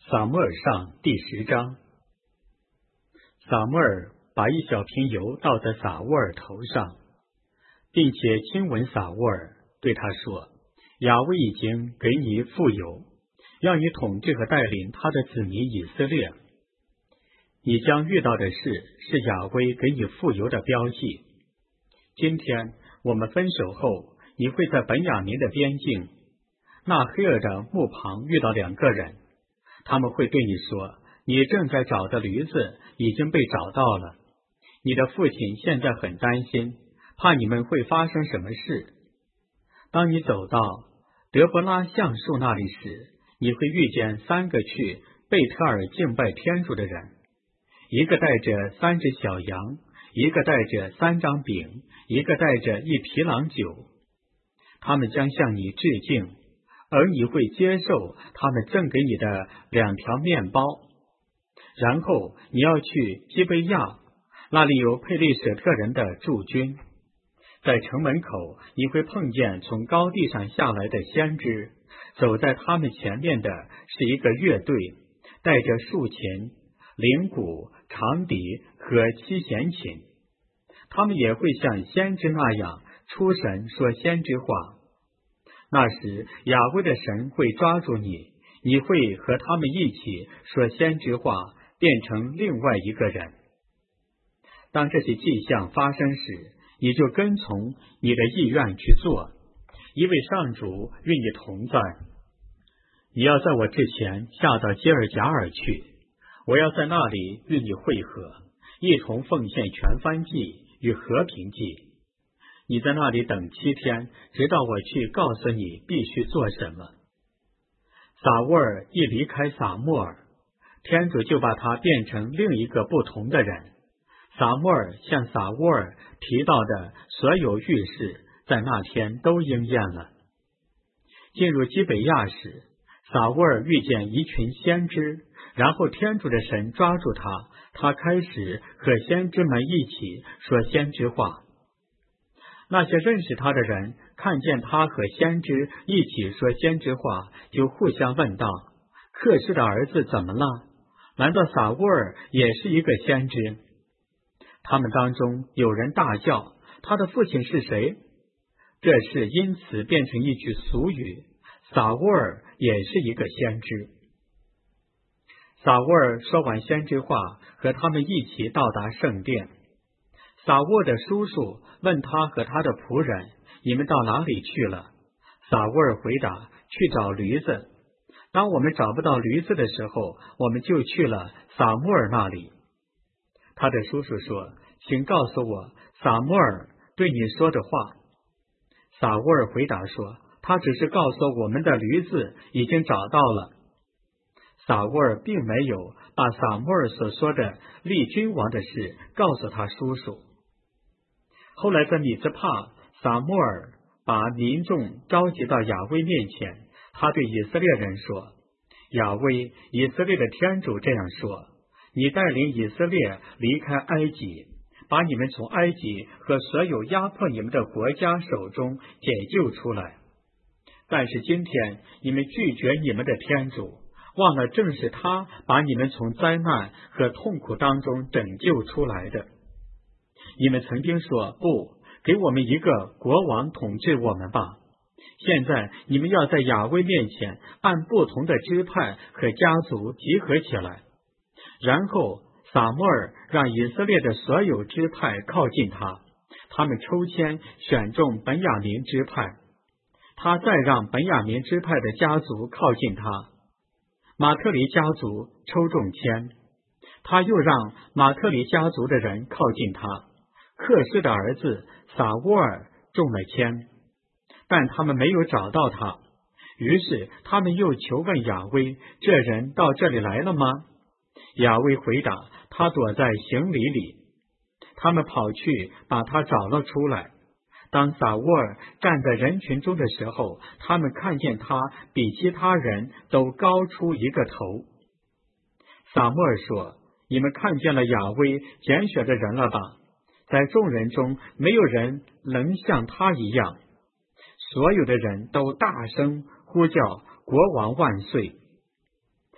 撒母耳上第10章。撒母耳把一小瓶油倒在撒乌尔头上，并且亲吻撒乌尔，对他说：亚威已经给你富有，让你统治和带领他的子民以色列。你将遇到的事是亚威给你富有的标记。今天我们分手后，你会在本雅明的边境纳黑尔的墓旁遇到2个人，他们会对你说：你正在找的驴子已经被找到了。你的父亲现在很担心，怕你们会发生什么事。当你走到德伯拉橡树那里时，你会遇见3个去贝特尔敬拜天主的人，一个带着3只小羊，一个带着3张饼，一个带着1皮郎酒。他们将向你致敬，而你会接受他们赠给你的2条面包。然后你要去基贝亚，那里有佩利舍特人的驻军。在城门口，你会碰见从高地上下来的先知，走在他们前面的是一个乐队，带着竖琴、铃鼓、长笛和七弦琴。他们也会像先知那样出神说先知话。那时亚威的神会抓住你，你会和他们一起说先知话，变成另外一个人。当这些迹象发生时，你就跟从你的意愿去做，因为上主与你同在。你要在我之前下到基尔贾尔去，我要在那里与你会合，一同奉献全燔祭与和平祭。你在那里等7天，直到我去告诉你必须做什么。撒乌尔一离开撒母耳，天主就把他变成另一个不同的人。撒母耳向撒乌尔提到的所有预示，在那天都应验了。进入基北亚时，撒乌尔遇见一群先知，然后天主的神抓住他，他开始和先知们一起说先知话。那些认识他的人看见他和先知一起说先知话，就互相问道：克士的儿子怎么了？难道撒乌尔也是一个先知？他们当中有人大叫：他的父亲是谁？这事因此变成一句俗语：撒乌尔也是一个先知。撒乌尔说完先知话，和他们一起到达圣殿。撒乌尔的叔叔问他和他的仆人：你们到哪里去了？撒乌尔回答：去找驴子。当我们找不到驴子的时候，我们就去了撒母耳那里。他的叔叔说：请告诉我撒母耳对你说的话。撒乌尔回答说：他只是告诉我们的驴子已经找到了。撒乌尔并没有把撒母耳所说的立君王的事告诉他叔叔。后来在米兹帕，撒母耳把民众召集到亚威面前，他对以色列人说：亚威，以色列的天主这样说，你带领以色列离开埃及，把你们从埃及和所有压迫你们的国家手中解救出来。但是今天你们拒绝你们的天主，忘了正是他把你们从灾难和痛苦当中拯救出来的。你们曾经说：不，给我们一个国王统治我们吧。现在你们要在亚威面前按不同的支派和家族集合起来。然后撒母耳让以色列的所有支派靠近他，他们抽签选中本雅明支派，他再让本雅明支派的家族靠近他。马特里家族抽中签，他又让马特里家族的人靠近他。克士的儿子撒乌尔中了签，但他们没有找到他。于是他们又求问亚威：这人到这里来了吗？亚威回答：他躲在行李里。他们跑去把他找了出来。当撒乌尔站在人群中的时候，他们看见他比其他人都高出一个头。撒母耳说：你们看见了亚威拣选的人了吧？在众人中没有人能像他一样。所有的人都大声呼叫：国王万岁！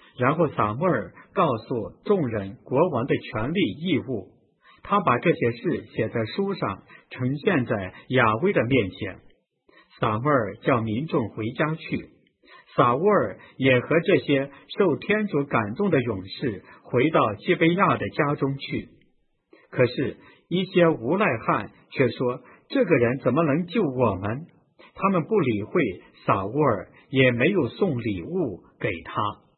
然后撒母耳告诉众人国王的权利义务，他把这些事写在书上，呈现在亚威的面前。撒母耳叫民众回家去，撒乌尔也和这些受天主感动的勇士回到基贝亚的家中去。可是，一些无赖汉却说，这个人怎么能救我们？他们不理会撒乌尔，也没有送礼物给他。